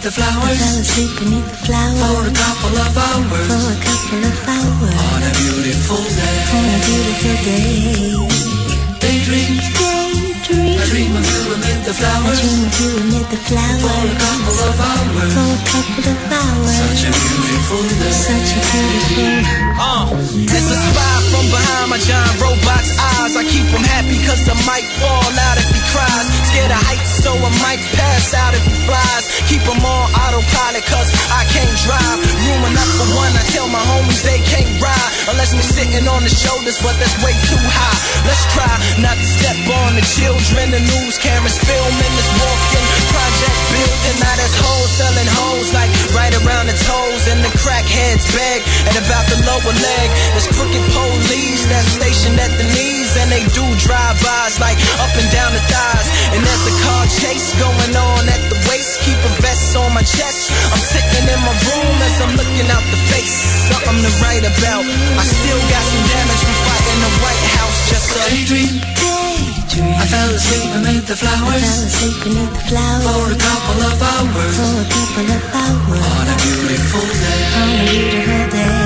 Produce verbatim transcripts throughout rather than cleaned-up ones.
beneath the flowers. I fell asleep beneath the flowers for a couple of hours. For a couple of hours on a beautiful day. On a beautiful day. Daydream, daydream. I dream of you amid the flowers. I dream of you amid the flowers for a couple of hours. For a couple of hours. Such a beautiful day. Such a beautiful. Uh, it's a spy from behind my giant robot's eyes. I keep him happy cause I might fall out if he cries. Scared of heights so I might pass out if he flies. Keep him on autopilot cause I can't drive. Room enough for one, I tell my homies they can't ride. Unless we're sitting on the shoulders, but that's way too high. Let's try not to step on the children. The news cameras filming this walking project building. Now there's hoes selling hoes like right around the toes. And the crackheads beg at about the lower leg. There's crooked police that's stationed at the knees. And they do drive-bys like up and down the thighs. And there's a car chase going on at the waist. Keep a vest on my chest. I'm sitting in my room as I'm looking out the face. Something to write about. I still got some damage from fighting the White House. Just a daydream. Daydream. I fell asleep beneath the flowers. I fell asleep beneath the flowers for a couple of hours. For a couple of hours on a beautiful day. On a beautiful day.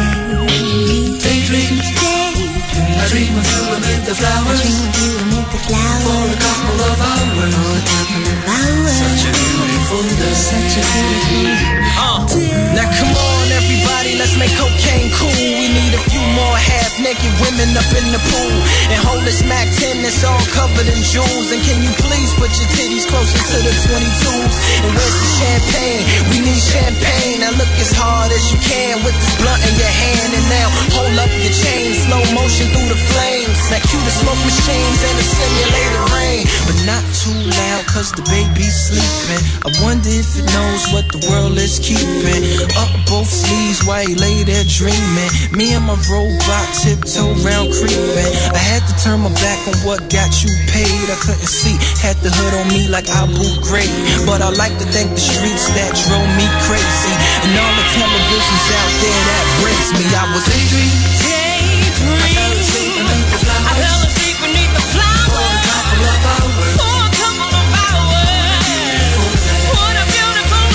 Daydream. Daydream. I dream of you amid the flowers. I dream of you amid the flowers for a couple of hours. For a couple of hours. Such a beautiful day. Such a beautiful uh, day. Now come on everybody, let's make cocaine cool. We need a few more half-naked women up in the pool. And hold this Mac ten that's all covered in jewels. And can you please put your titties closer to the twenty-twos? And where's the champagne? We need champagne. Now look as hard as you can with this blunt in your hand. And now hold up your chain, slow motion through the flames. Now cue the smoke machines and the simulated rain. But not too loud cause the baby's sleeping. I wonder if it knows what the world is keeping. Up both sleeves while he lay there dreaming. Me and my robot tiptoe round creeping. I had to turn my back on what got you paid. I couldn't see, had the hood on me like Abu Ghraib. But I like to thank the streets that drove me crazy. And all the televisions out there that breaks me. I was daydream. Daydream. I fell asleep beneath the flowers. I fell asleep beneath the flowers for a couple of hours. For a couple of hours. What a beautiful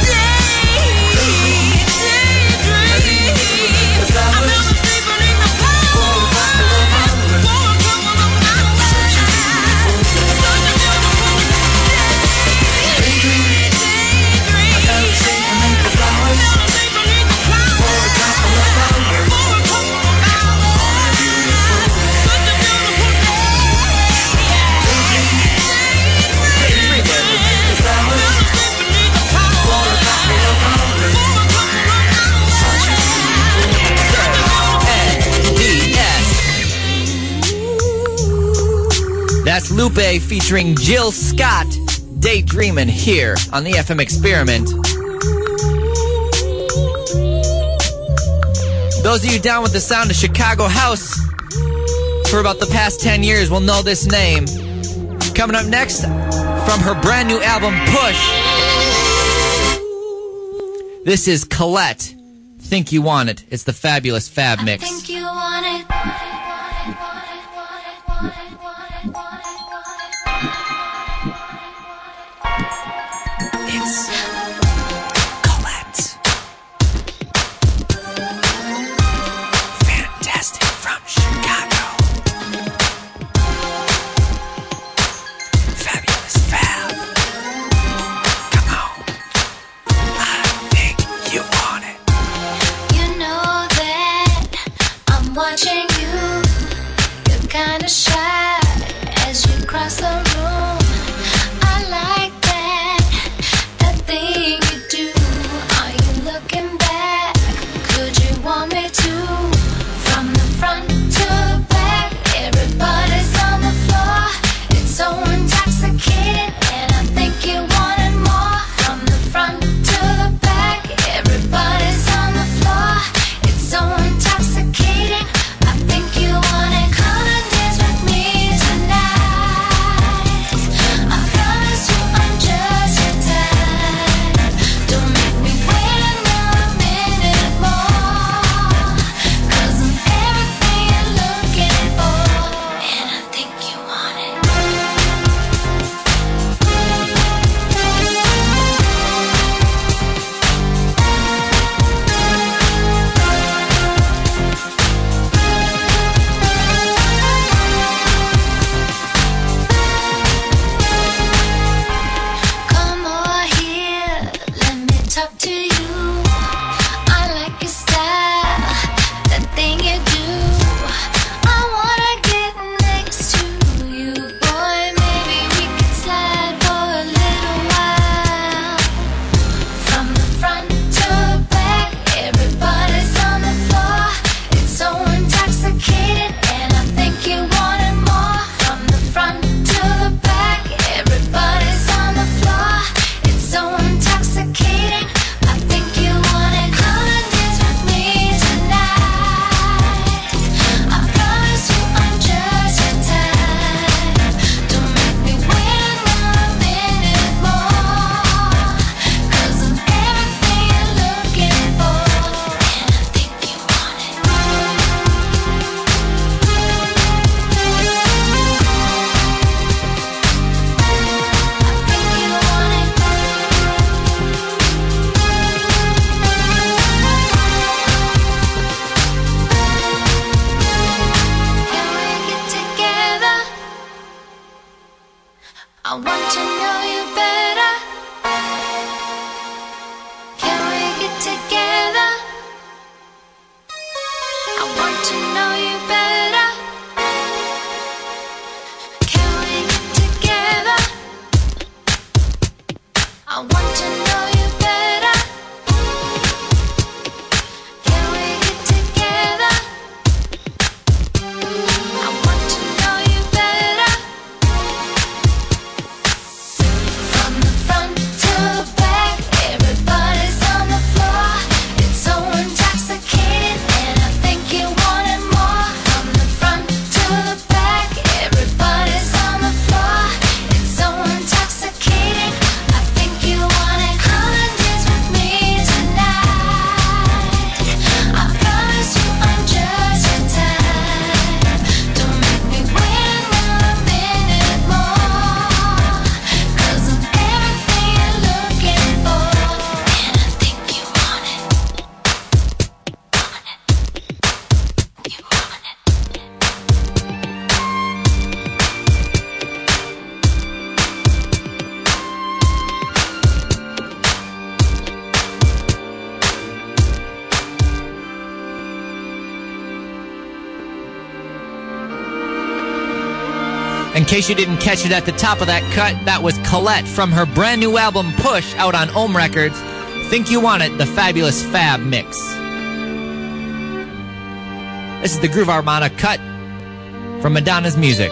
day. Daydream. I fell asleep beneath the flowers for a couple of hours. For a couple of hours. Such a beautiful day. Such a beautiful day. Daydream. I fell asleep beneath the flowers I fell asleep beneath the flowers for a couple of hours. For a couple of hours. Beautiful day. Such a beautiful day. Daydream beneath the flowers for a couple of hours. Such a beautiful day. That's Lupe featuring Jill Scott, Daydreamin' here on the F M Experiment. Those of you down with the sound of Chicago House for about the past ten years will know this name. Coming up next, from her brand new album, Push, this is Colette, Think You Want It. It's the fabulous Fab Mix. I think you want it. It's Colette. Fantastic from Chicago. Fabulous Fab. Come on. I think you want it. You know that In case you didn't catch it at the top of that cut, that was Colette from her brand new album Push out on Ohm Records. Think You Want It, the fabulous Fab mix. This is the Groove Armada cut from Madonna's music.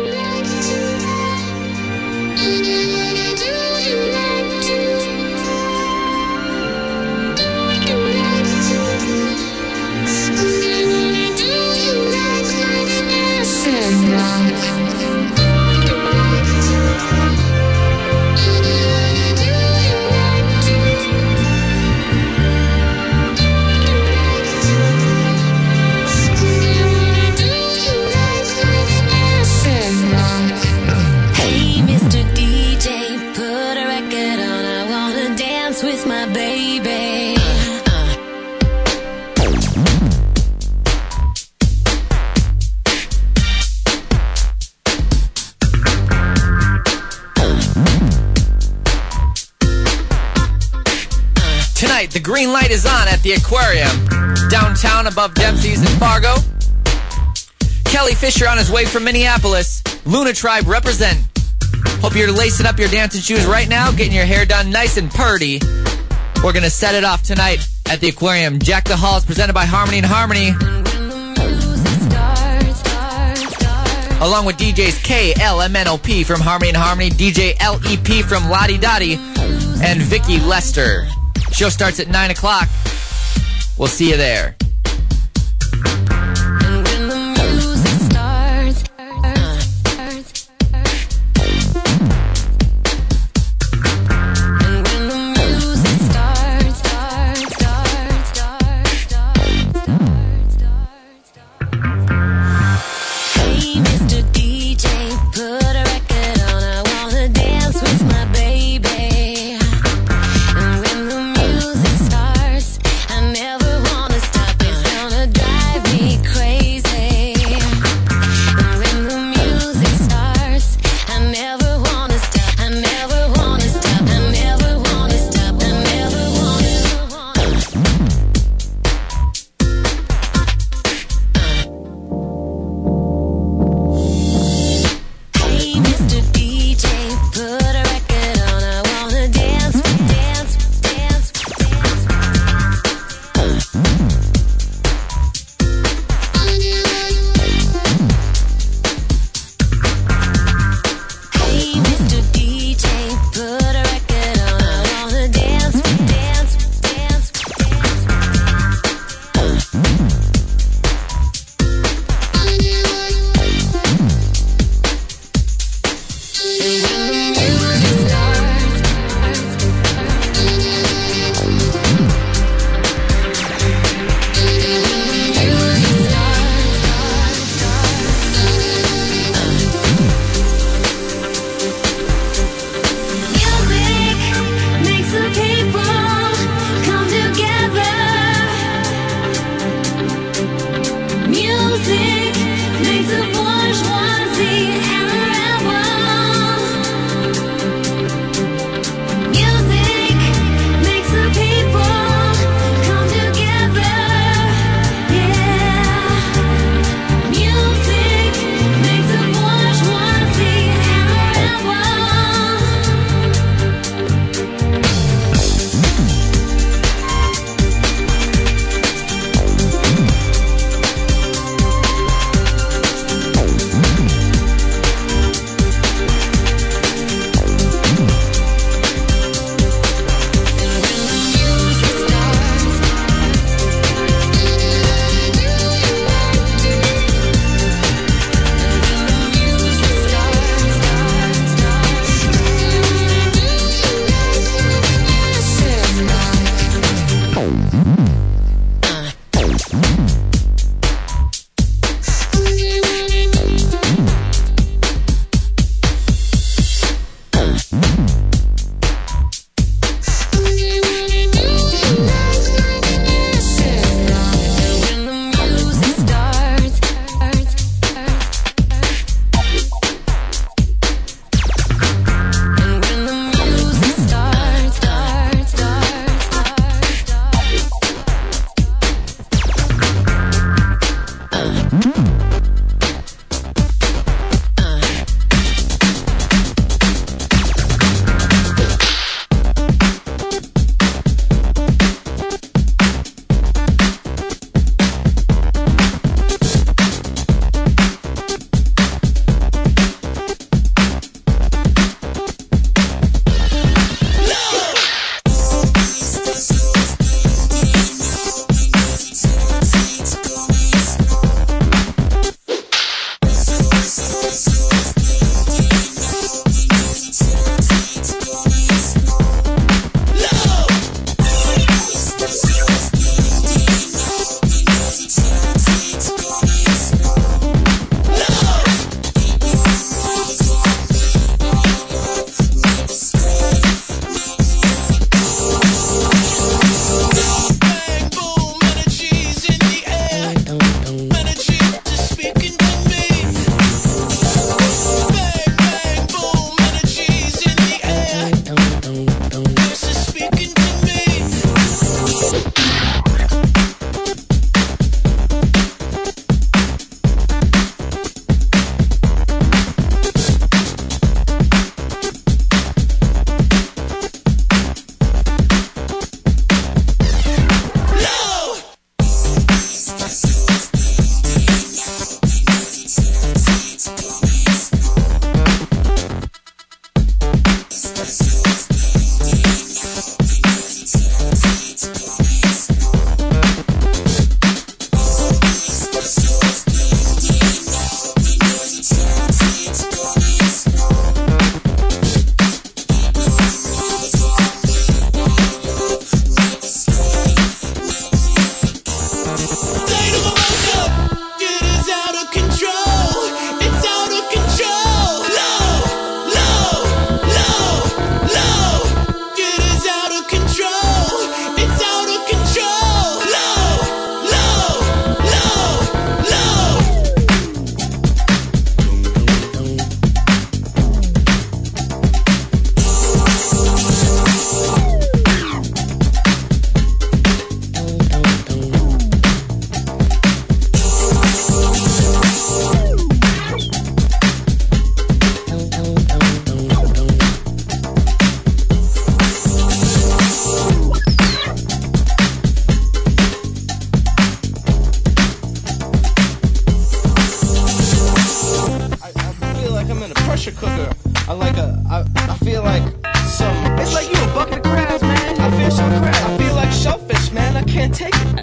The green light is on at the Aquarium, downtown above Dempsey's in Fargo. Kelly Fisher on his way from Minneapolis. Luna Tribe represent. Hope you're lacing up your dancing shoes right now, getting your hair done nice and purty. We're going to set it off tonight at the Aquarium. Jack the Hall is presented by Harmony and Harmony, along with D Js K L M N O P from Harmony and Harmony, D J L E P from Lottie Dottie, and Vicky Lester. Show starts at nine o'clock. We'll see you there.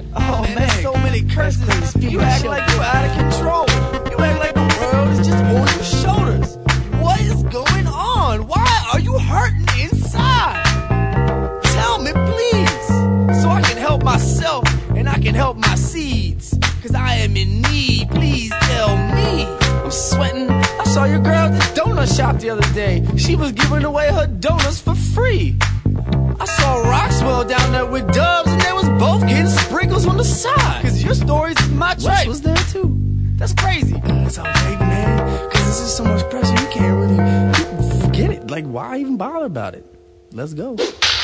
that. Oh man, there's so many curses. You act like you're out of control. You act like the world is just on your shoulders. What is going on? Why are you hurting inside? Tell me, please, so I can help myself and I can help my seeds. Cause I am in need. Please tell me. I'm sweating. I saw your girl at the donut shop the other day. She was giving away her donuts for free. I saw Roxwell down there with Dubs, and they was both getting sprinkles on the side. Cause your stories and my tricks right. was there too. That's crazy. That's all right, man. Cause this is so much pressure, you can't really forget it. Like, why even bother about it? Let's go.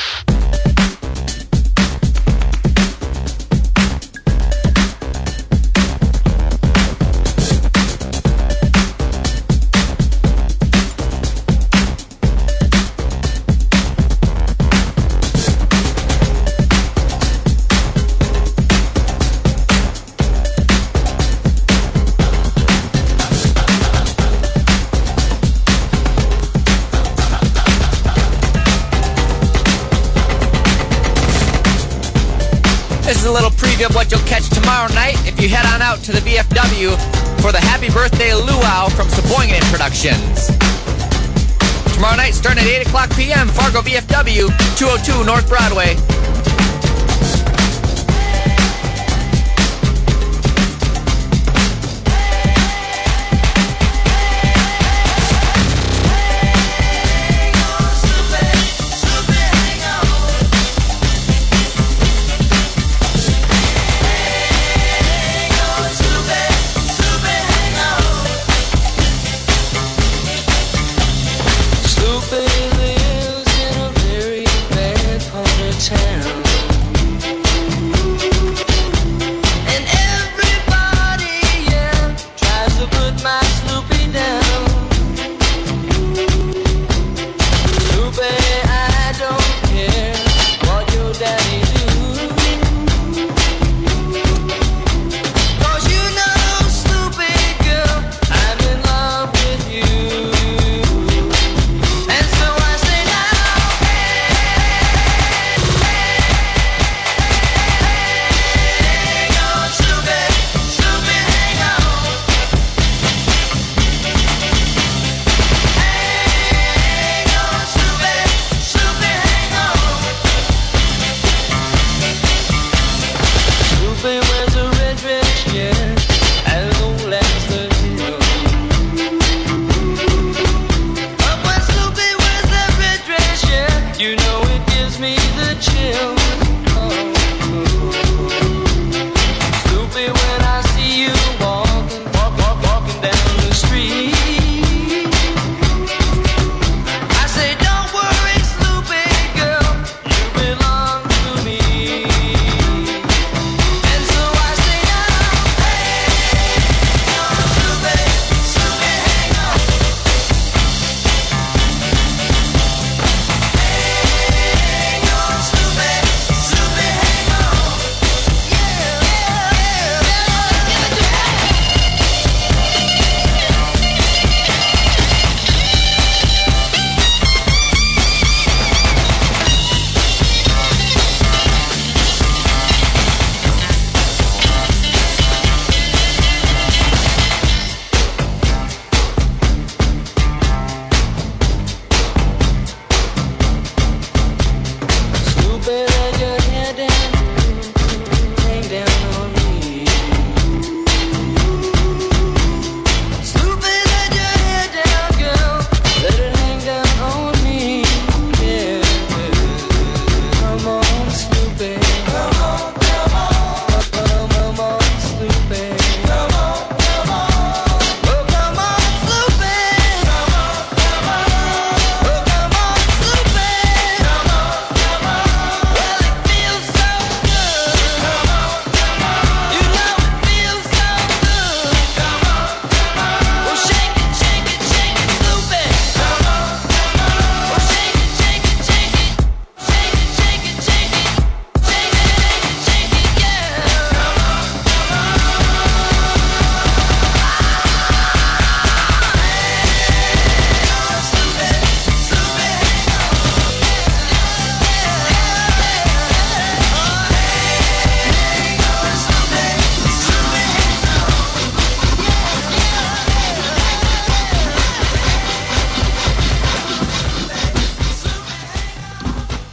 This is a little preview of what you'll catch tomorrow night if you head on out to the V F W for the Happy Birthday Luau from Sheboygan Productions. Tomorrow night, starting at eight o'clock p.m., Fargo V F W, two oh two North Broadway. Town.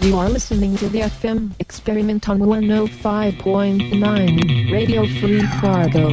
You are listening to the F M Experiment on one oh five point nine Radio Free Fargo.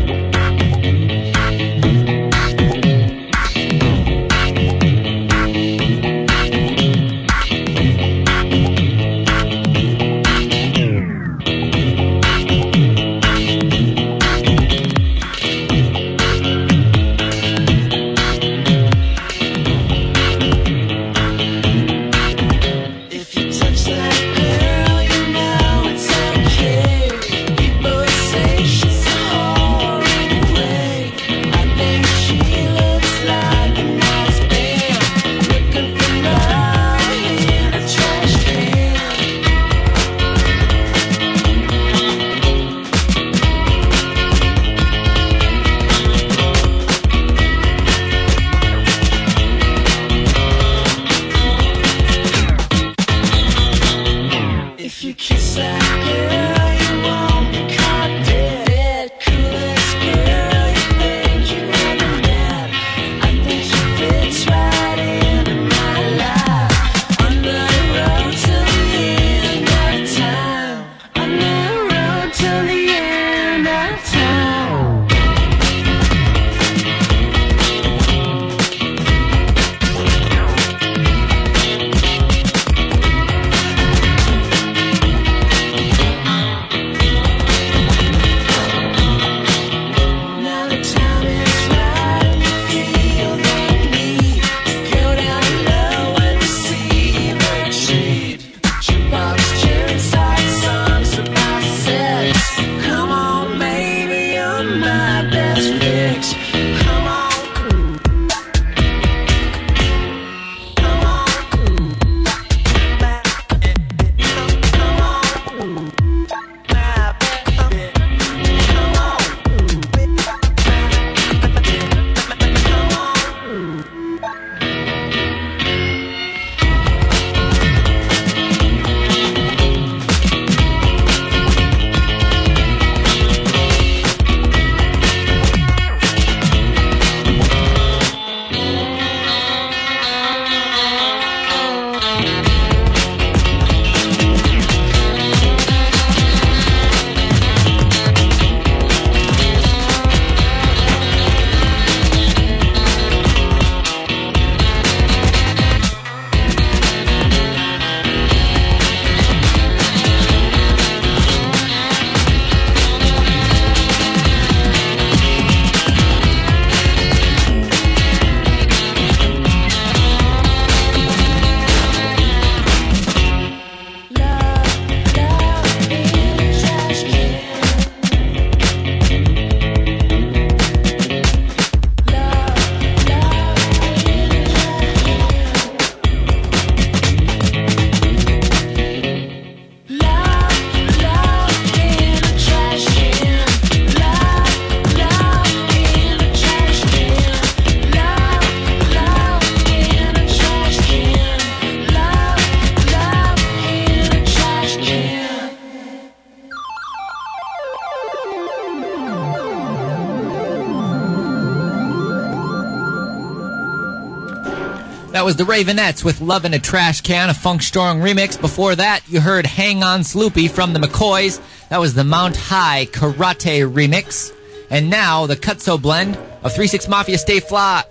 That was the Ravenettes with Love in a Trash Can, a Funk Strong remix. Before that, you heard Hang On Sloopy from the McCoys. That was the Mount High Karate remix. And now, the Cutso blend of three six Mafia Stay Fly.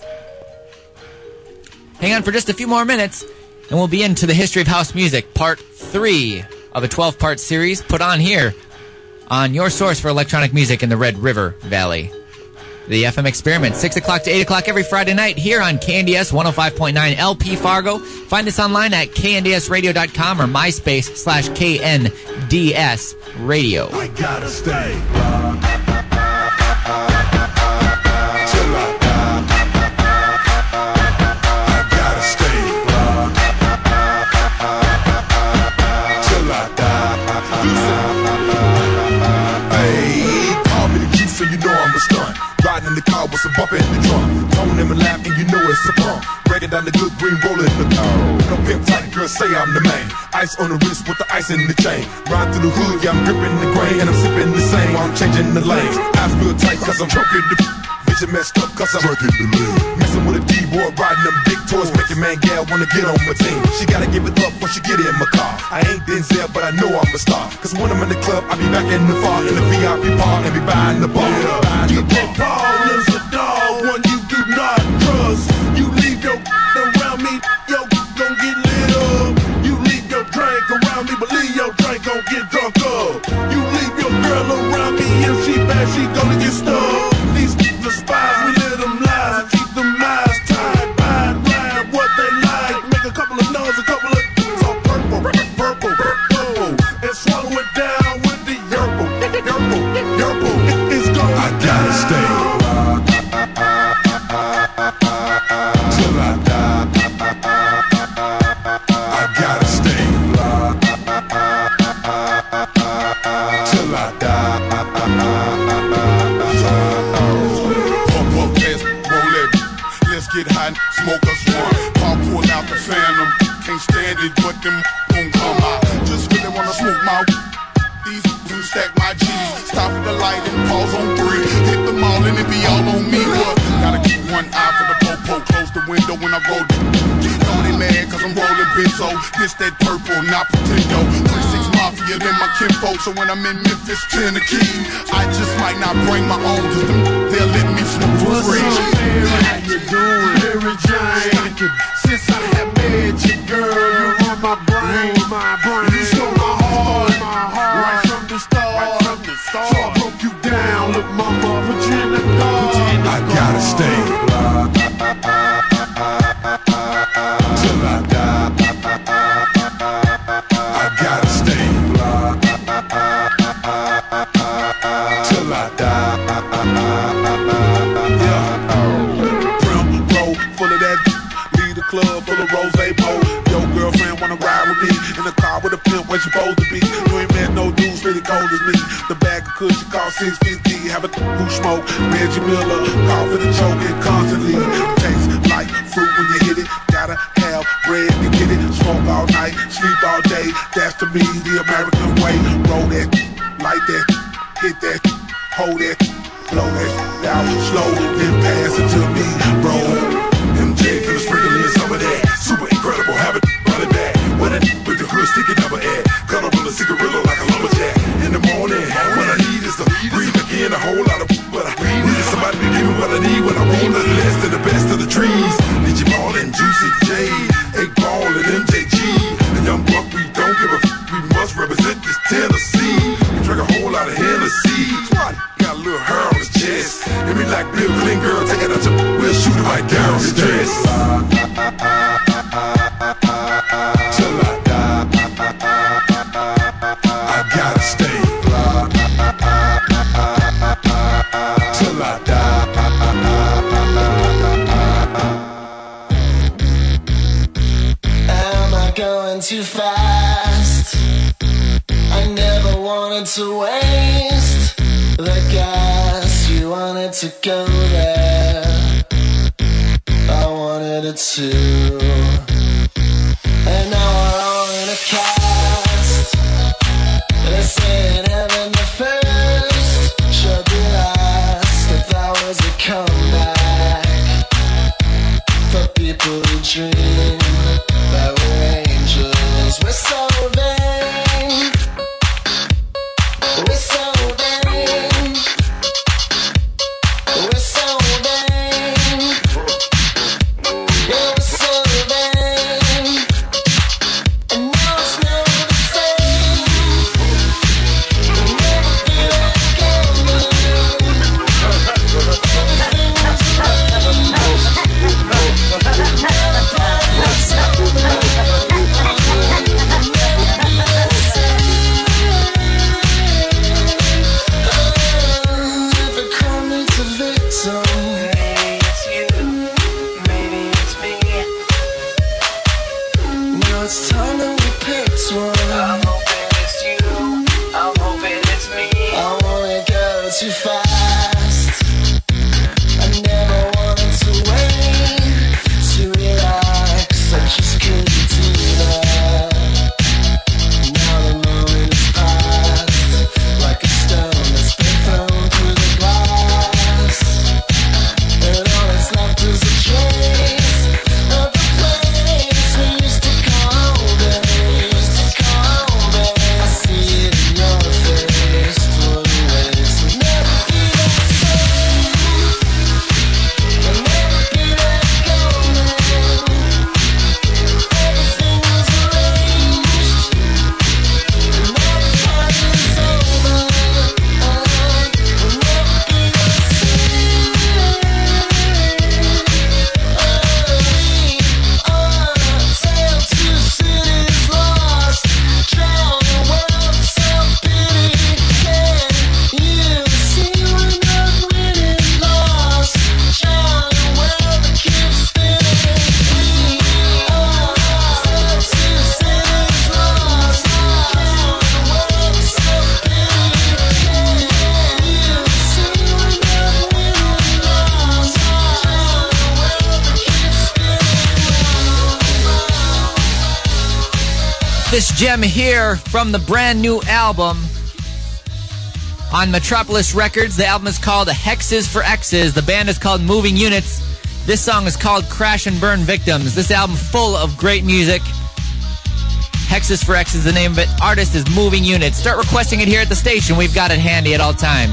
Hang on for just a few more minutes, and we'll be into the history of house music, part three of a twelve-part series put on here on your source for electronic music in the Red River Valley. The F M Experiment, six o'clock to eight o'clock every Friday night here on K N D S one oh five point nine L P Fargo. Find us online at K N D S radio dot com or MySpace slash K N D S radio. I gotta stay. In the car with some bump in the trunk. Tone him and laugh and you know it's a pump. Breaking down the good green, rolling the dough. No pimp tight, girl, say I'm the man. Ice on the wrist with the ice in the chain. Ride through the hood, yeah, I'm gripping the grain. And I'm sipping the same while I'm changing the lanes. Eyes real tight cause I'm choking the bitch get you messed up, cause I'm drinking the lean. Messing with a D-boy, riding them big toys, making man gal wanna get on my team. She gotta give it up before she get in my car. I ain't Denzel, but I know I'm a star. Cause when I'm in the club, I be back in the far, in the V I P park, and be buying the bar. Yeah. Buying the D J Paul is a dog, one you do not trust. You leave your around me, yo gon' get lit up. You leave your drink around me, believe your drink gon' get drunk up. You leave your girl around me, if she bad, she gonna get stuck. These the spies, we let them lies, keep them eyes tied, ride, ride what they like. Make a couple of no's, a couple of so purple, purple, purple, and swallow it down with the yerple, yerple, yerple. It's gonna I gotta stay till I die. I gotta stay till I die. Pump up, let's roll it. Let's get high, smoke us one. I'll pull out the Phantom. Can't stand it, but them gon' come out. Just really wanna smoke my these and stack my G's. Stop at the light and pause on three. Hit them all and it be all on me. But gotta keep one eye for the popo. Close the window when I roll it. Know they mad cause I'm rolling benzo. This that purple, not pretendo. twenty-six Mafia, then my kinfolk. So when I'm in Memphis, ten the key. I just might not bring my own. Just them, they'll let me smoke for free. How you doing, Mary Jane? Since I have met you, girl, you on my brain, my brain. You stole my heart, my heart, right from the start. Right from the start. So I broke you down, look, mama, put you in the car. I gotta stay till I die. I gotta stay till I die. Yeah. Prim roll full of that. Leave the club full of rose bowl. Your girlfriend wanna ride with me in the car with a pimp where she supposed to be. You ain't met no dudes really cold as me. The bag of cushion cost six fifty. Have a who smoke Reggie Miller, coughing and choking constantly. Tastes like fruit when you hit it. Gotta have bread to get it. Smoke all night, sleep all day. That's to me the American way. Roll that, light that, hit that, hold that, blow that out slow, then pass it to me, bro. M J finna sprinkle in some of that. Super incredible, have it run it back. When it with the hood sticky never add. Color on a cigarillo like a lumberjack. In the morning, what I need is to breathe again. A whole lot of but I need somebody to give me what I need when I want nothing less than the best of the trees. Digi Ball and Juicy J, eight Ball and M J G. A young buck, we don't give a f. We must represent this Tennessee. We drink a whole lot of Hennessy. Got a little hair on his chest. Hit me like Bill Clinton, girl, take it out your. We'll shoot it right down his dress. Till I die, I gotta stay. Till I die. Am I going too fast? I never wanted to waste the gas. You wanted to go there. I wanted it too. And now we're all in a cast. They say in heaven the first should be last. If that was a comeback for people who dream that we're angels. We're so vain. We're so vain. We're so vain. Yeah, we're so vain. And now it's never the same. We'll never be like again. It's time that we picked one. I'm hoping it's you. I'm hoping it's me. I wanna go too fast. I never wanted to wait to relax. I just couldn't do that. Now the moment is past, like a stone that's been thrown through the glass. this gem here from the brand new album on Metropolis Records. The album is called Hexes for X's. The band is called Moving Units. This song is called Crash and Burn Victims. This album full of great music. Hexes for X is the name of it. Artist is Moving Units. Start requesting it here at the station. We've got it handy at all times.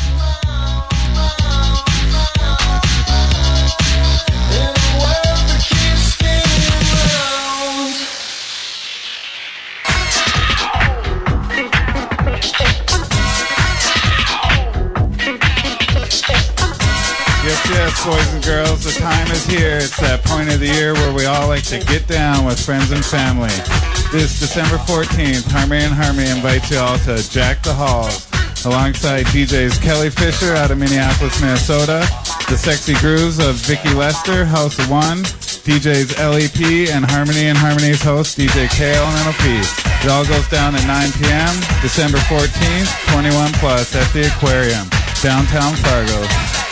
Yes, yes, boys and girls, the time is here. It's that point of the year where we all like to get down with friends and family. This December fourteenth, Harmony and Harmony invites you all to Jack the Halls, alongside D Js Kelly Fisher out of Minneapolis, Minnesota, the Sexy Grooves of Vicky Lester, House of One, D Js L E P, and Harmony and Harmony's host, D J K L and N O P. It all goes down at nine p.m., December fourteenth, twenty-one plus, at the Aquarium, downtown Fargo.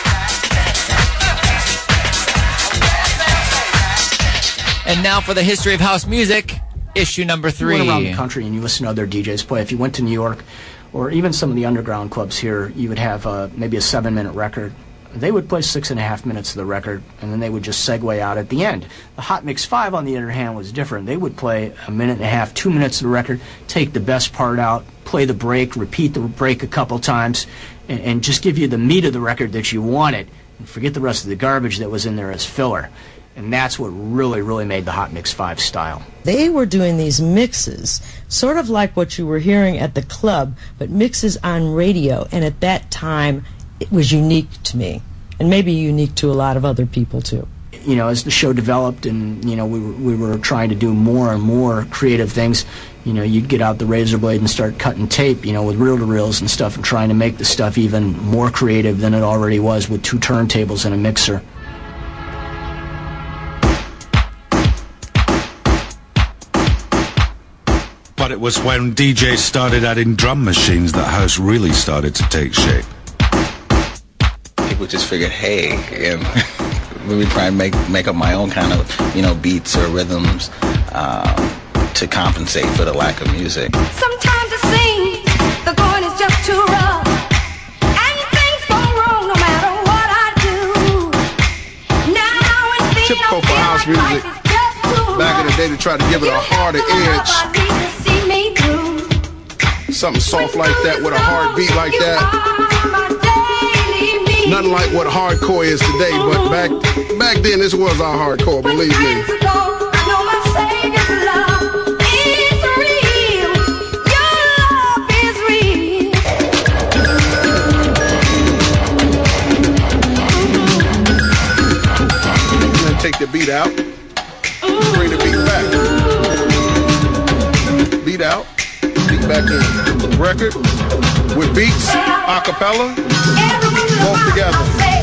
And now for the history of house music, issue number three. You went around the country and you listen to other D Js play. If you went to New York or even some of the underground clubs here, you would have uh, maybe a seven-minute record. They would play six and a half minutes of the record, and then they would just segue out at the end. The Hot Mix five, on the other hand, was different. They would play a minute and a half, two minutes of the record, take the best part out, play the break, repeat the break a couple times, and, and just give you the meat of the record that you wanted, and forget the rest of the garbage that was in there as filler. And that's what really, really made the Hot Mix five style. They were doing these mixes, sort of like what you were hearing at the club, but mixes on radio. And at that time, it was unique to me, and maybe unique to a lot of other people, too. You know, as the show developed and, you know, we were, we were trying to do more and more creative things, you know, you'd get out the razor blade and start cutting tape, you know, with reel-to-reels and stuff, and trying to make the stuff even more creative than it already was with two turntables and a mixer. But it was when D Js started adding drum machines that house really started to take shape. People just figured, hey, and really try and make make up my own kind of, you know, beats or rhythms uh, to compensate for the lack of music. Sometimes it seems the going is just too rough, and things go wrong no matter what I do. Now and then Typical for house music. Back in the day, they tried to give it a harder edge. Something soft like that with a hard beat like that. Nothing like what hardcore is today, but back back then this was our hardcore, believe me. And then take the beat out, bring the beat back. Beat out. Back in record with beats, a cappella, both together.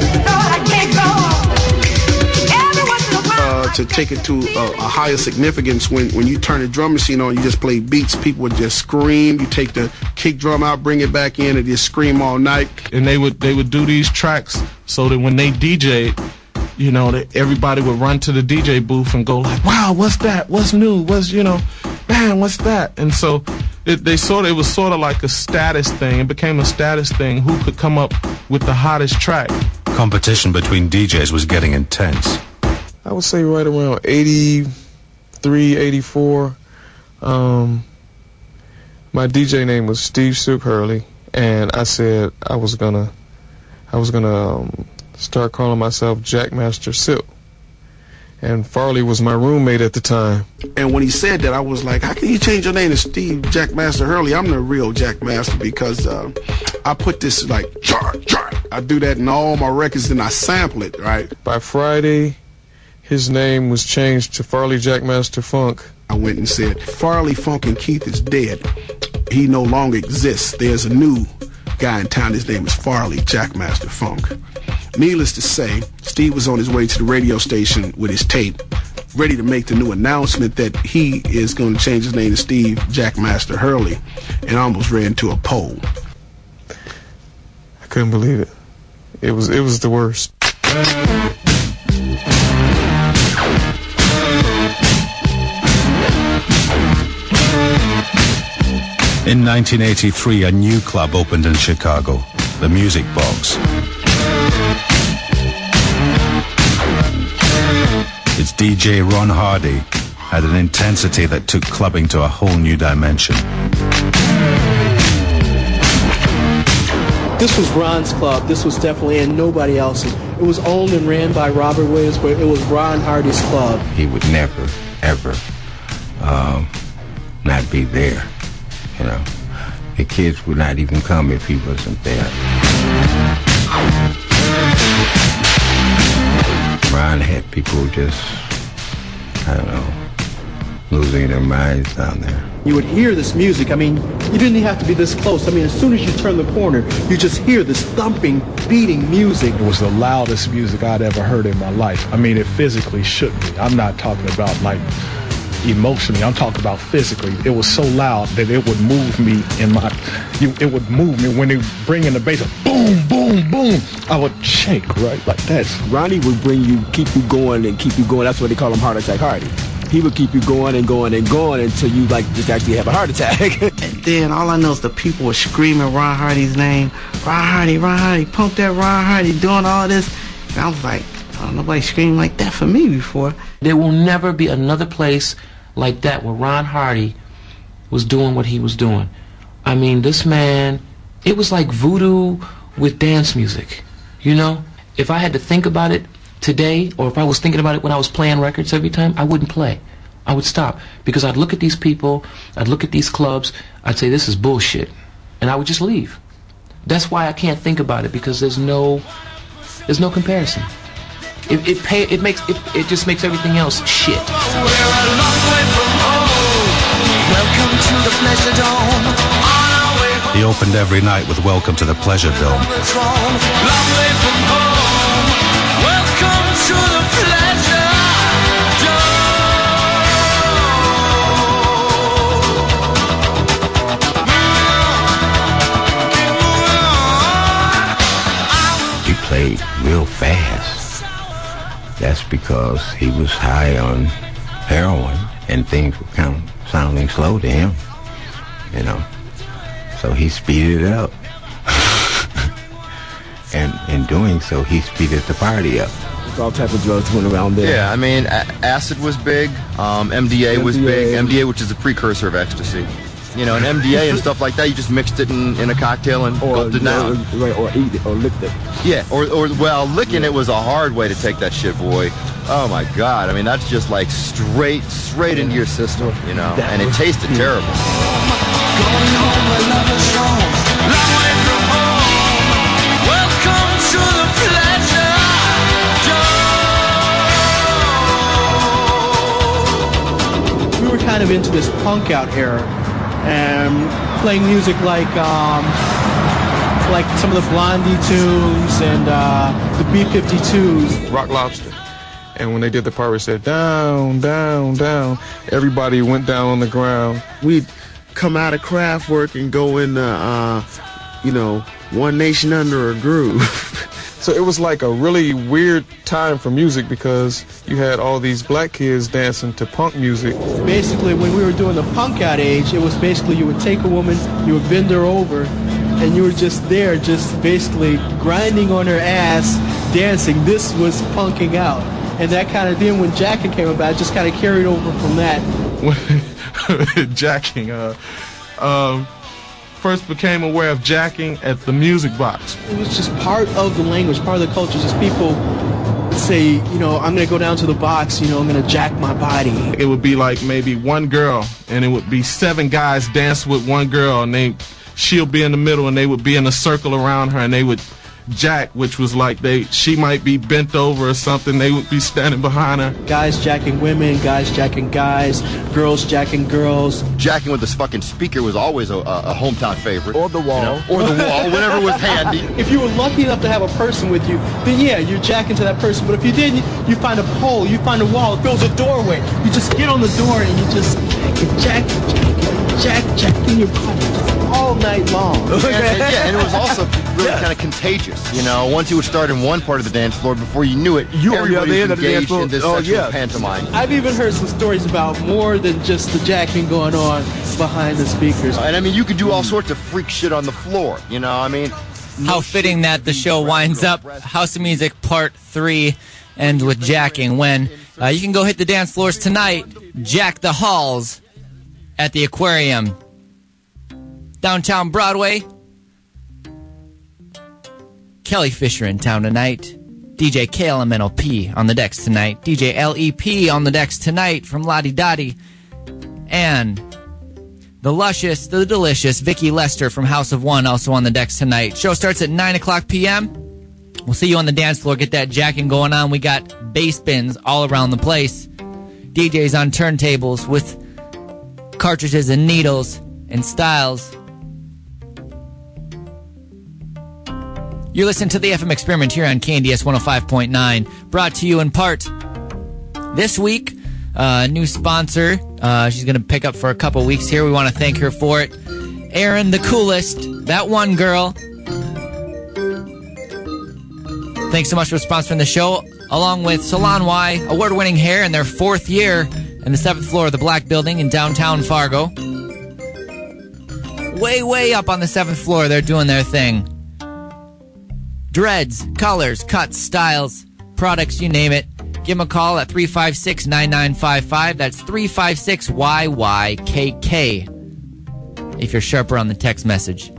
Uh, to take it to a, a higher significance, when, when you turn the drum machine on, you just play beats, people would just scream. You take the kick drum out, bring it back in, and just scream all night. And they would they would do these tracks so that when they D J'd, you know, that everybody would run to the D J booth and go like, wow, what's that? What's new? What's, you know, man, what's that? And so it, they sort of, it was sort of like a status thing. It became a status thing. Who could come up with the hottest track? Competition between D Js was getting intense. I would say right around eighty-three, eighty-four. Um, my D J name was Steve Sook Hurley, and I said I was gonna, I was gonna um, start calling myself Jackmaster Silk. And Farley was my roommate at the time. And when he said that, I was like, how can you change your name to Steve Jackmaster Hurley? I'm the real Jackmaster because uh, I put this like, char, char. I do that in all my records and I sample it, right? By Friday, his name was changed to Farley Jackmaster Funk. I went and said, Farley Funk and Keith is dead. He no longer exists. There's a new guy in town. His name is Farley Jackmaster Funk. Needless to say, Steve was on his way to the radio station with his tape, ready to make the new announcement that he is going to change his name to Steve Jackmaster Hurley, and almost ran into a pole. I couldn't believe it. It was it was the worst. In nineteen eighty-three, a new club opened in Chicago, the Music Box. Its D J Ron Hardy had an intensity that took clubbing to a whole new dimension. This was Ron's club. This was definitely, and nobody else's. It was owned and ran by Robert Williams, but it was Ron Hardy's club. He would never, ever um, not be there. You know, the kids would not even come if he wasn't there. Ron had people just, I don't know, losing their minds down there. You would hear this music. I mean, you didn't have to be this close. I mean, as soon as you turn the corner, you just hear this thumping, beating music. It was the loudest music I'd ever heard in my life. I mean, it physically shook me. I'm not talking about, like, emotionally. I'm talking about physically. It was so loud that it would move me in my... You, it would move me when they bring in the bass. Boom, boom, boom. I would shake, right, like that. Ronnie would bring you, keep you going and keep you going. That's why they call him Heart Attack Hardy. He would keep you going and going and going until you like just actually have a heart attack. And then all I know is the people were screaming Ron Hardy's name. Ron Hardy, Ron Hardy, pump that Ron Hardy, doing all this. And I was like, oh, nobody screamed like that for me before. There will never be another place like that where Ron Hardy was doing what he was doing. I mean, this man, it was like voodoo with dance music, you know? If I had to think about it today, or if I was thinking about it when I was playing records every time, I wouldn't play. I would stop. Because I'd look at these people, I'd look at these clubs, I'd say, this is bullshit. And I would just leave. That's why I can't think about it, because there's no, there's no comparison. It, it, pay, it, makes, it, it just makes everything else shit. We're a long way from home. Welcome to the Pleasure Dome. On our way home. He opened every night with Welcome to the Pleasure Dome. Long way from home. Welcome to the Pleasure Dome. He played real fast. That's because he was high on heroin and things were kind of sounding slow to him, you know. So he speeded it up. And in doing so, he speeded the party up. All type of drugs went around there. Yeah, I mean, a- acid was big, um, M D A, M D A was big, M D A, which is a precursor of ecstasy. You know, and M D A and stuff like that, you just mixed it in, in a cocktail and or, gulped it down. Or, right, or eat it, or licked it. Yeah, or, or well, licking it was a hard way to take that shit, boy. Oh my God, I mean, that's just like straight, straight into your system, you know, and it tasted terrible. Going home where love is strong. Long way from home. Welcome to the Pleasure Dome. We were kind of into this punk out era. And playing music like um, like some of the Blondie tunes and uh, the B fifty-twos. Rock Lobster. And when they did the part where it said down, down, down, everybody went down on the ground. We'd come out of craft work and go into, uh, you know, One Nation Under a Groove. So it was like a really weird time for music because you had all these black kids dancing to punk music. Basically, when we were doing the punk out age, it was basically you would take a woman, you would bend her over, and you were just there, just basically grinding on her ass, dancing. This was punking out. And that kind of, then when jacking came about, it just kind of carried over from that. Jacking, uh, um... first became aware of jacking at the Music Box. It was just part of the language, part of the culture. Just people say, you know, I'm going to go down to the box, you know, I'm going to jack my body. It would be like maybe one girl, and it would be seven guys dance with one girl, and they, she'll be in the middle, and they would be in a circle around her, and they would jack, which was like they, she might be bent over or something, they would be standing behind her. Guys jacking women, guys jacking guys, girls jacking girls. Jacking with this fucking speaker was always a, a, a hometown favorite. Or the wall. You know, or the wall, whatever was handy. If you were lucky enough to have a person with you, then yeah, you're jacking to that person. But if you didn't, you find a pole, you find a wall, it fills a doorway. You just get on the door and you just jack it, jack it, jack it. Jack, Jack in your car all night long. and, and, yeah, and it was also really Yeah. kind of contagious. You know, once you would start in one part of the dance floor, before you knew it, You on the other everybody end was of the dance engaged floor. in this Oh, sexual yeah. pantomime. I've even heard some stories about more than just the jacking going on behind the speakers. And I mean, you could do all sorts of freak shit on the floor. You know, I mean, How fitting that the show winds up. House of Music Part three ends with jacking. When uh, you can go hit the dance floors tonight, jack the halls at the Aquarium. Downtown Broadway. Kelly Fisher in town tonight. D J K L M N O P on the decks tonight. D J L E P on the decks tonight from Lottie Dottie. And the luscious, the delicious Vicky Lester from House of One also on the decks tonight. Show starts at nine o'clock p.m. We'll see you on the dance floor. Get that jacking going on. We got bass bins all around the place. D Js on turntables with cartridges and needles and styles. You're listening to the F M Experiment here on K N D S one oh five point nine. Brought to you in part this week. Uh, new sponsor. Uh, she's going to pick up for a couple weeks here. We want to thank her for it. Erin, the coolest. That one girl. Thanks so much for sponsoring the show. Along with Salon Y, award-winning hair in their fourth year in the seventh floor of the Black Building in downtown Fargo. Way, way up on the seventh floor, they're doing their thing. Dreads, colors, cuts, styles, products, you name it. Give them a call at three five six, nine nine five five. That's three five six Y Y K K if you're sharper on the text message.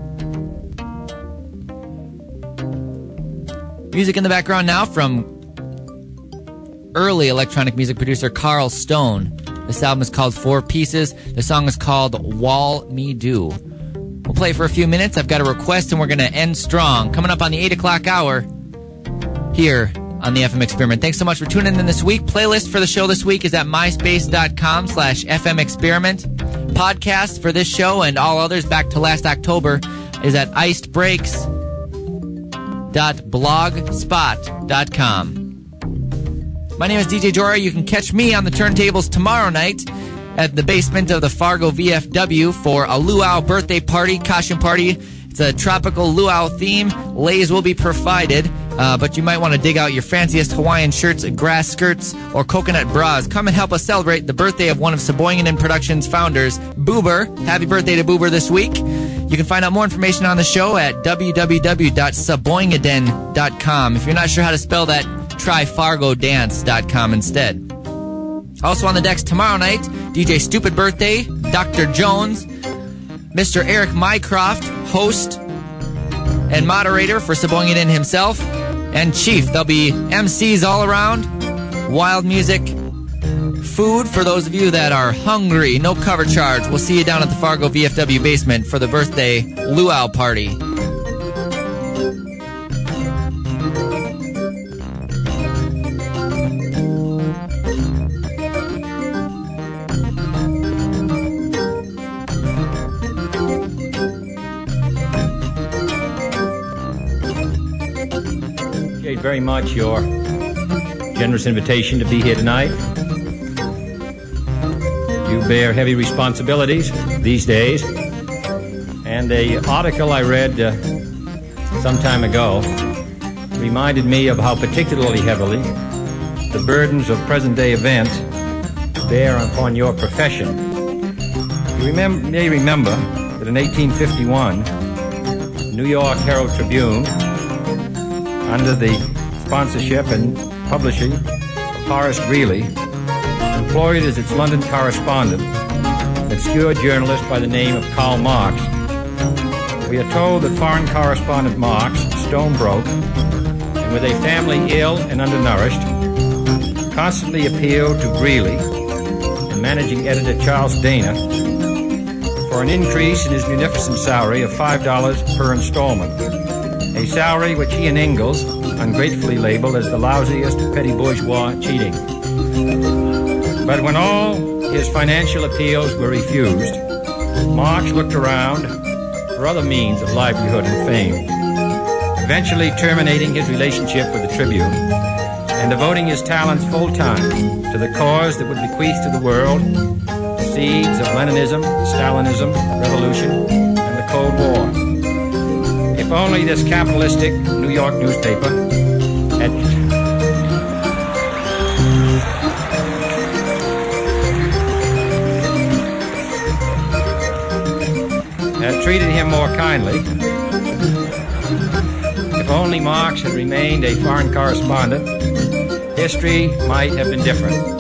Music in the background now from early electronic music producer Carl Stone. This album is called Four Pieces. The song is called Wall Me Do. We'll play for a few minutes. I've got a request, and we're going to end strong. Coming up on the eight o'clock hour here on the F M Experiment. Thanks so much for tuning in this week. Playlist for the show this week is at myspace.com slash FM Experiment. Podcast for this show and all others back to last October is at iced breaks dot blogspot dot com. My name is D J Jora. You can catch me on the turntables tomorrow night at the basement of the Fargo V F W for a luau birthday party, costume party. It's a tropical luau theme. Lays will be provided, uh, but you might want to dig out your fanciest Hawaiian shirts, grass skirts, or coconut bras. Come and help us celebrate the birthday of one of Sheboygan Productions' founders, Boober. Happy birthday to Boober this week. You can find out more information on the show at w w w dot sheboygan dot com. If you're not sure how to spell that, try fargo dance dot com instead. Also on the decks tomorrow night, D J Stupid Birthday, Doctor Jones, Mister Eric Mycroft, host and moderator for Sheboygan himself, and Chief. There'll be M Cs all around, wild music, food for those of you that are hungry, no cover charge. We'll see you down at the Fargo V F W basement for the birthday luau party. Appreciate very much your generous invitation to be here tonight. You bear heavy responsibilities these days, and the article I read uh, some time ago reminded me of how particularly heavily the burdens of present-day events bear upon your profession. You remem- may remember that in eighteen fifty-one, the New York Herald Tribune, under the sponsorship and publishing of Horace Greeley, employed as its London correspondent an obscure journalist by the name of Karl Marx. We are told that foreign correspondent Marx, stone broke, and with a family ill and undernourished, constantly appealed to Greeley and managing editor Charles Dana for an increase in his munificent salary of five dollars per installment, a salary which he and Ingalls ungratefully labeled as the lousiest petty bourgeois cheating. But when all his financial appeals were refused, Marx looked around for other means of livelihood and fame, eventually terminating his relationship with the Tribune and devoting his talents full-time to the cause that would bequeath to the world seeds of Leninism, Stalinism, revolution, and the Cold War. If only this capitalistic New York newspaper had, had treated him more kindly. If only Marx had remained a foreign correspondent, history might have been different.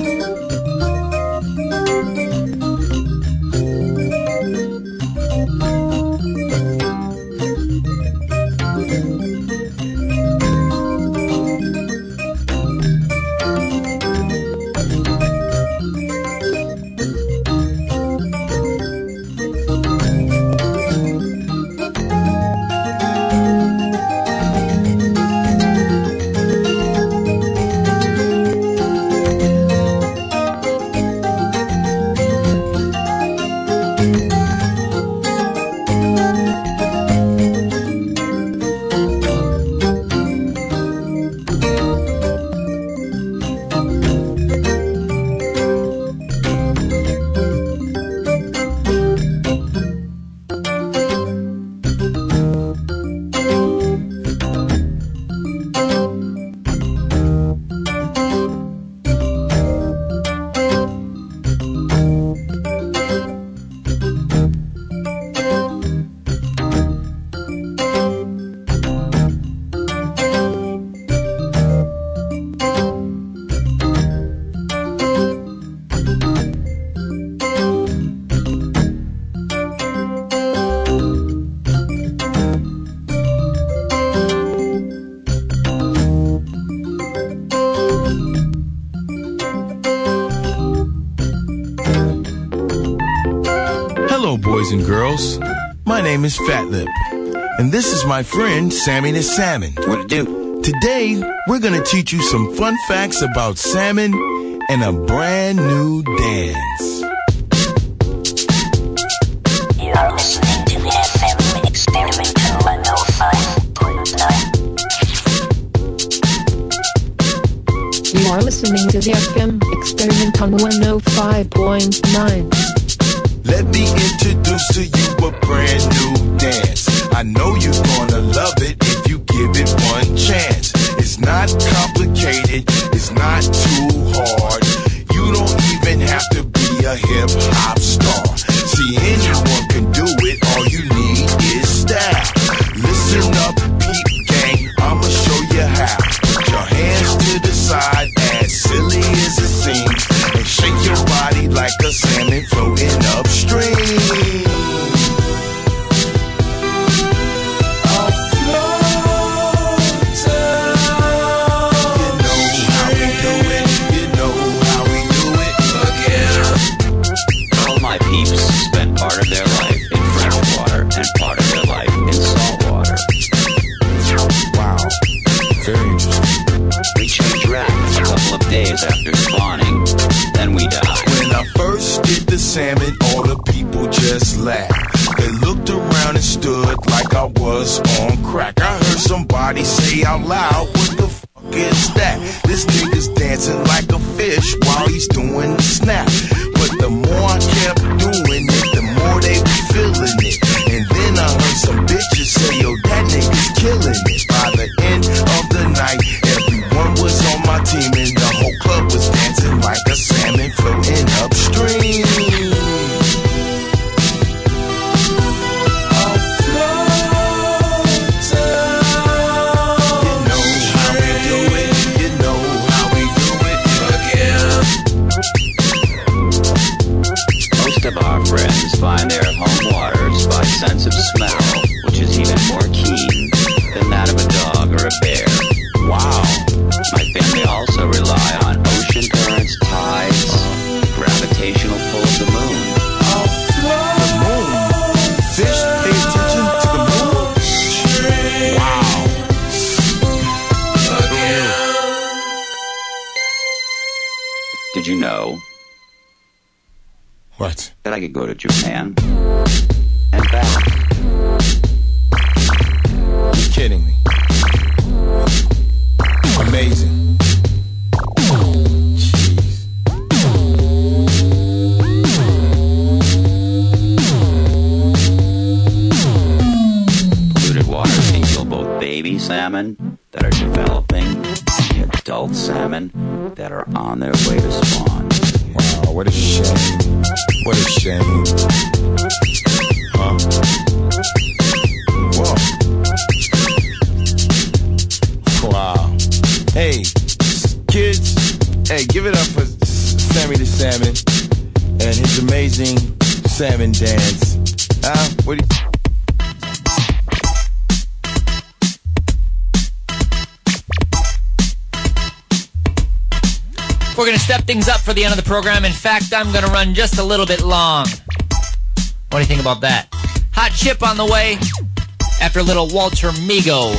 boys and girls. My name is Fat Lip, and this is my friend Sammy the Salmon. What to do? Today, we're gonna teach you some fun facts about salmon and a brand new dance. You are listening to the F M Experimental one oh five point nine. You are listening to the F M Experimental one oh five point nine. Let me introduce to you a brand new dance. I know you're gonna love it if you give it one chance. It's not complicated, it's not too hard. You don't even have to be a hip-hop star. See, anyone can do it, all you need is style. Listen up, peep gang, I'ma show you how. Put your hands to the side, as silly as it seems, and shake your body like a salmon floating upstream. Part of their life in fresh water and part of their life in salt water. Wow, very interesting. We change racks a couple of days after spawning, then we die. When I first did the salmon, all the people just laughed. They looked around and stood like I was on crack. I heard somebody say out loud, what the fuck is that? This nigga's dancing like a fish while he's doing the snap. But the more I kept doing it, the more they were feeling it. And then I heard some bitches say, yo, that nigga's killing it. By the end of the night, everyone was on my team and the whole club was dancing like a salmon floating upstream. Most of our friends find their home waters by sense of smell, which is even more keen than that of a dog or a bear. Wow. My family also rely on ocean currents, tides, gravitational pull of the moon. The moon? Fish pay attention to the moon? Wow. Did you know? What? That I could go to Japan and back. You're kidding me. Amazing. Jeez. baby salmon that are developing, the adult salmon that are on their way to spawn. Wow, what a shame. What a shame. Huh? Whoa. Wow. Hey, kids, hey, give it up for Sammy the Salmon and his amazing salmon dance. Huh? What do you... We're going to step things up for the end of the program. In fact, I'm going to run just a little bit long. What do you think about that? Hot Chip on the way after a little Walter Migo.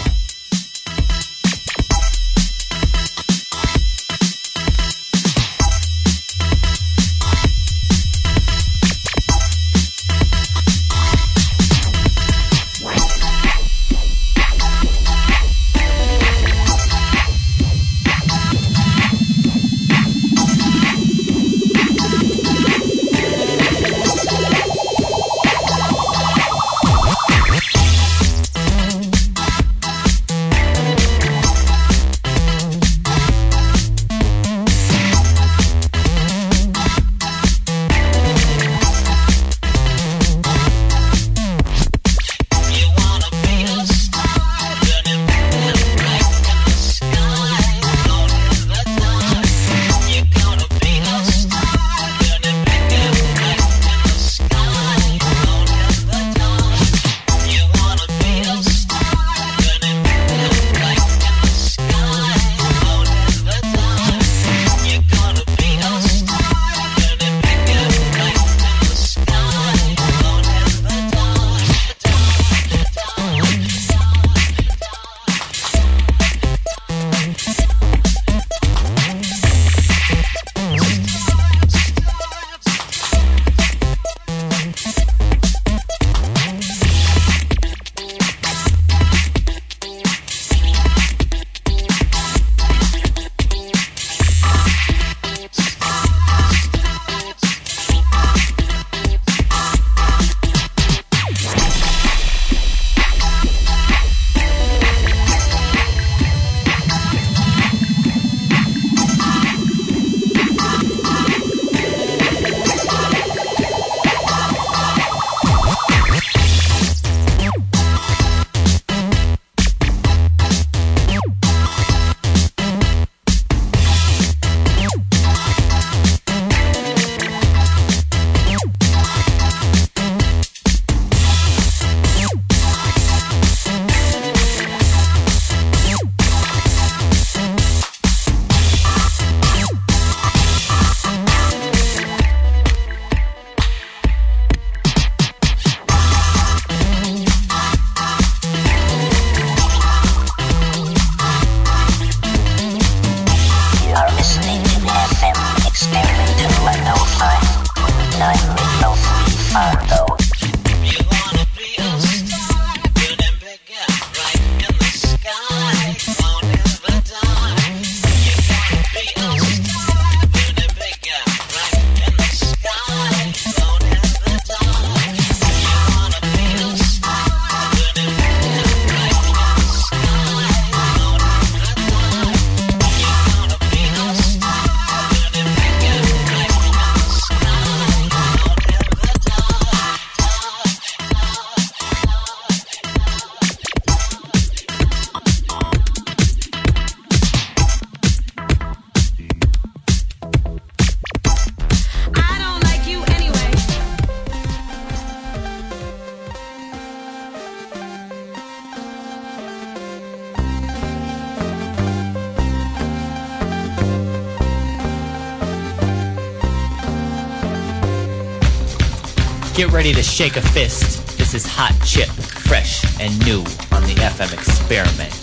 Get ready to shake a fist. This is Hot Chip, fresh and new on the F M Experiment.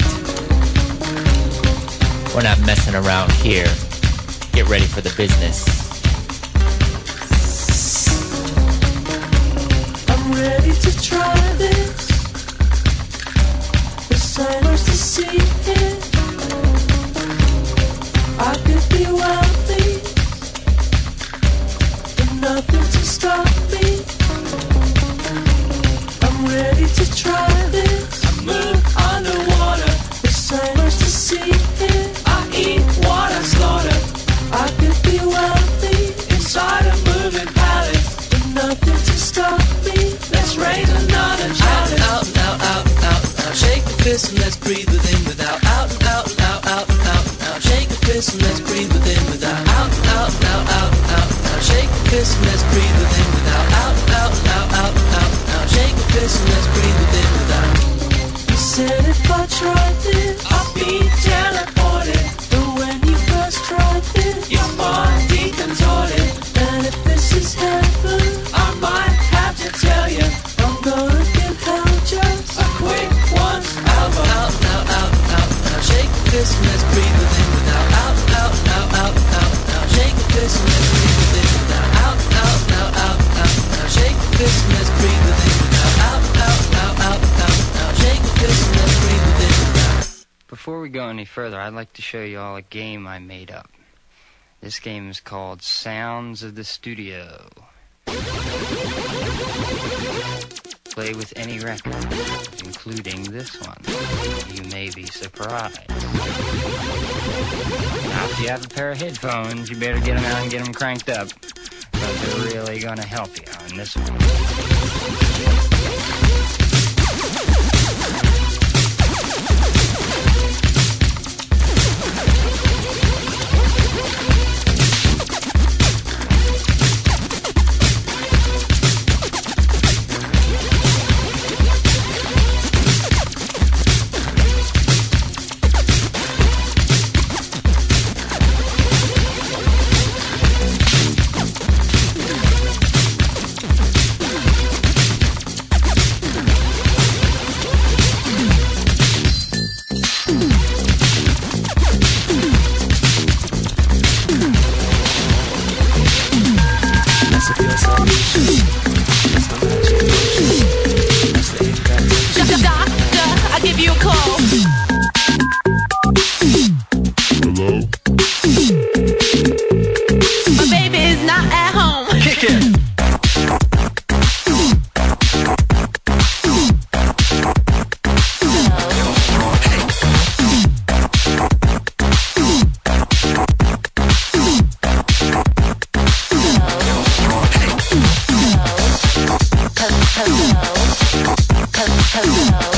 We're not messing around here. Get ready for the business. I'm ready to try this. The signers to see it. I could be wealthy, but nothing to stop me. I'm ready to try this. I move underwater. fist and let's breathe within, without. Out, out, out, out, out, out. Shake a fist and let's breathe within, without. Out, out, out, out, out, out. Shake a fist and let's breathe within, without. Out, out, out, out, out, out. Shake a fist and let's breathe within, without. You said if I tried this, I'd be teleported. But when you first tried this, your body contorted. And if this is heaven, I might have to tell you, I'm gonna give hell just a quick once over. Out, out, out, out, out. Shake a fist and let's breathe within, without. Out, out, out, out, out, out. Shake a fist and let's breathe within, without. Out, out, out, out, out, out. Shake a fist and let's breathe within, without. Out, out, out, out, out, out. Shake a fist and let's breathe within, without. Before we go any further, I'd like to show you all a game I made up. This game is called Sounds of the Studio. Play with any record, including this one. You may be surprised. Now, if you have a pair of headphones, you better get them out and get them cranked up. But they're really gonna help you on this one.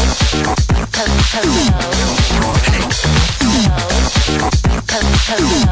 Hello.